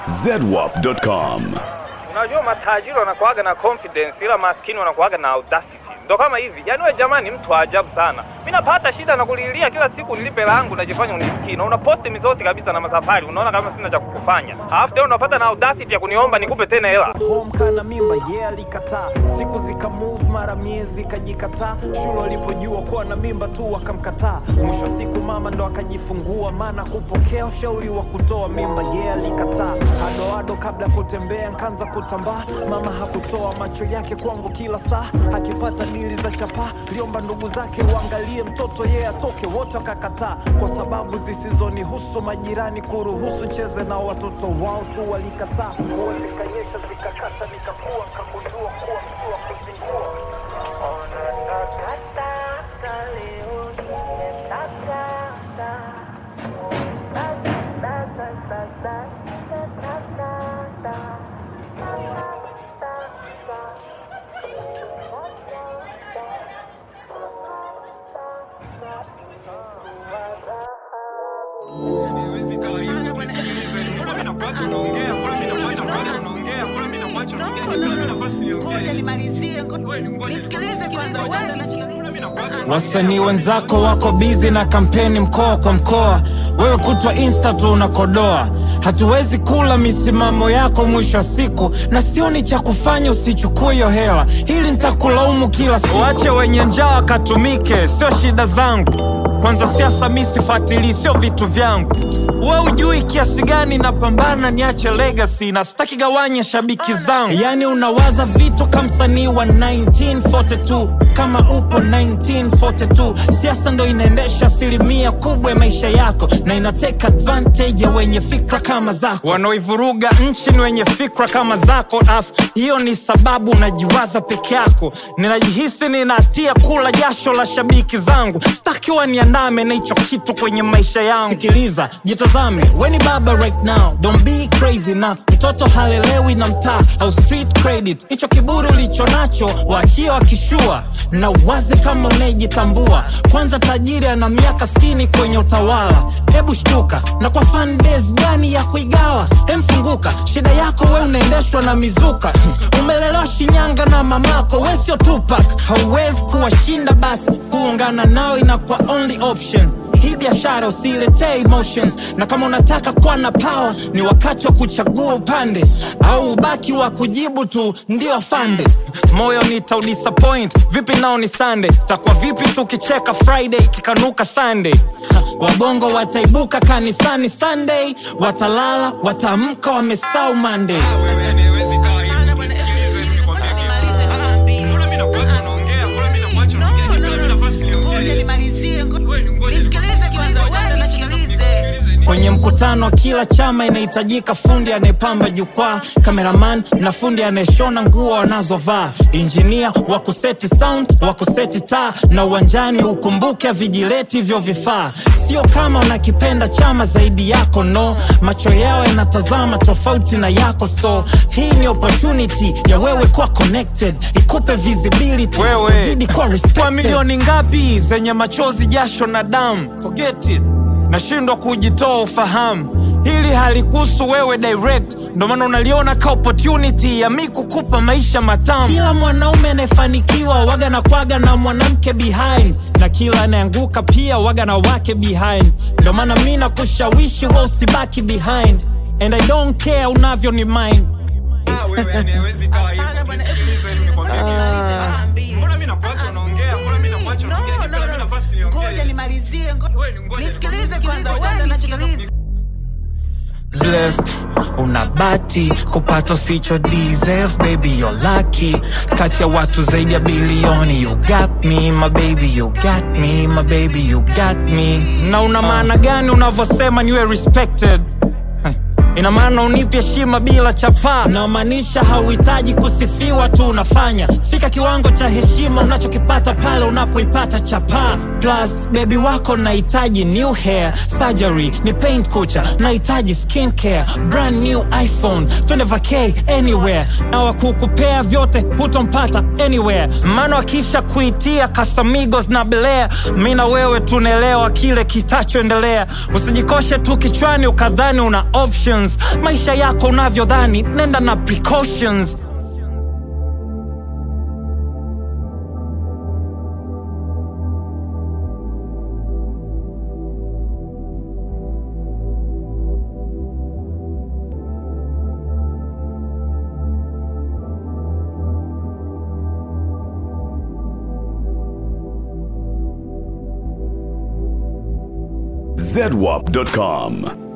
zedwap.com. Unajua matajiri wanakuaga na confidence ila maskini wanakuaga na audacity. Ndo kama hivi. Yaani wewe jamani mtu ajabu sana. Mimi napata shida na kulilia kila siku nilipe langu najifanya unisikii. Na unaposti mizozi kabisa na masafari. Unaona kama sina cha kukufanya. After unapata na audacity ya kuniomba nikupe tena hela. Home kana mimba alikataa. Siku zika move mara miezi kajikataa. Shule alipojua kuwa na mimba tu akamkataa. Mwisho siku mama ndo akajifungua maana kupokea ushauri wa kutoa mimba alikataa. Ado kabla kutembea nkaanza kutambaa. Mama hakutoa macho yake kwangu kila saa. Akipata dili za chapa liomba ndugu zake uangalie mtoto atoke wote wakakataa. Kwa sababu zisizonihusu majirani kuruhusu cheze na watoto wao tu walikataa. Wote kanyesha zikakata nikakuwa kagundua kuwa mtu wa kuzingua. Wasanii wenzako wako busy na kampeni mkoa kwa mkoa. Wewe kutwa Insta tu unakodoa. Hatuwezi kula misimamo yako mwisho siku. Na sioni cha kufanya usichukue hiyo hela. Hili nitakulaumu kila siku. Waache wenye njaa katumike, sio shida zangu. Kwanza siasa mimi sifuatilii, sio vitu vyangu. Wewe hujui kiasi gani napambana niache legacy na sitaki gawanya shabiki zangu. Yani unawaza vitu kama msanii wa 1942 kama upo 1942. Siasa ndo inaendesha asilimia kubwa ya maisha yako na inateka advantage ya wenye fikra kama zako. Wanaoivuruga nchi ni wenye fikra kama zako. Hiyo ni sababu unajiwaza peke yako. Ninajihisi ninatia kula jasho la shabiki zangu. Sitaki waniandame na hicho kitu kwenye maisha yangu. Sikiliza, jitazame, we ni baba right now. Don't be crazy na mtoto halelewi na mtaa au street credit. Hicho kiburi ulicho nacho waachie wakishua. Na wazi kama unajitambua. Kwanza tajiri ana miaka 60 kwenye utawala. Hebu shtuka, na kwa fan base gani ya kuigawa? Mfunguka, shida yako we unaendeshwa na mizuka. Umelelewa Shinyanga na mamako, we sio Tupac. Hauwezi kuwashinda basi, kuungana nao inakuwa only option. Hii biashara usiletee emotions. Na kama unataka kuwa na power ni wakati wa kuchagua upande. Au ubaki wa kujibu tu ndio afande. Moyo nitaudisappoint, vipi nao ni Sunday. Takuwa vipi tukicheka Friday kikanuka Sunday. Wabongo wataibuka kanisani Sunday. Watalala, wataamka wamesahau Monday. Kwenye mkutano kila chama inahitajika fundi anayepamba jukwaa, cameraman na fundi anayeshona nguo wanazovaa, engineer wa kuseti sound, wa kuseti taa, na uwanjani ukumbuke vijileti hivyo vifaa. Sio kama unakipenda chama zaidi yako, no. Macho yao yanatazama tofauti na yako, so hii ni opportunity ya wewe kuwa connected, ikupe visibility, zidi kwa respected. Kwa milioni ngapi zenye machozi, jasho na damu, forget it. Nashindwa kujitoa ufahamu. Hili halikuhusu wewe direct. Ndo maana unaliona ka opportunity ya mimi kukupa maisha matamu. Kila mwanaume anayefanikiwa waga na kwaga na mwanamke behind. Na kila anaanguka pia waga na wake behind. Ndo maana mimi nakushawishi wewe usibaki behind. And I don't care unavyo ni mine. Wewe hawezi kaa hivi. Nisikilize nikwambie kitu. Mbona mimi nakuacha unaongea? Mbona mimi nakuacha unaongea? Nipe mimi nafasi niongee. Ngoja nimalizie. Nisikilize kwanza, wewe nisikilize. Blessed, unabati kupata usicho deserve, baby you're lucky. Kati ya watu zaidi ya bilioni, you got me my baby, you got me my baby, you got me. Na una maana gani unavosema niwe respected? Ina maana unipe heshima bila chapa. Na maanisha hauhitaji kusifiwa tu unafanya. Fika kiwango cha heshima unachokipata pale unapoipata chapa. Plus baby wako nahitaji new hair, surgery ni paint kucha, nahitaji skin care, brand new iPhone, twende vacay anywhere. Na wakukupea vyote hutompata anywhere, maana wakisha kuitia Casamigos na Belair, mimi na wewe tunaelewa kile kitachoendelea. Usijikoshe tu kichwani ukadhani una options, maisha yako unavyodhani, nenda na precautions. zedwap.com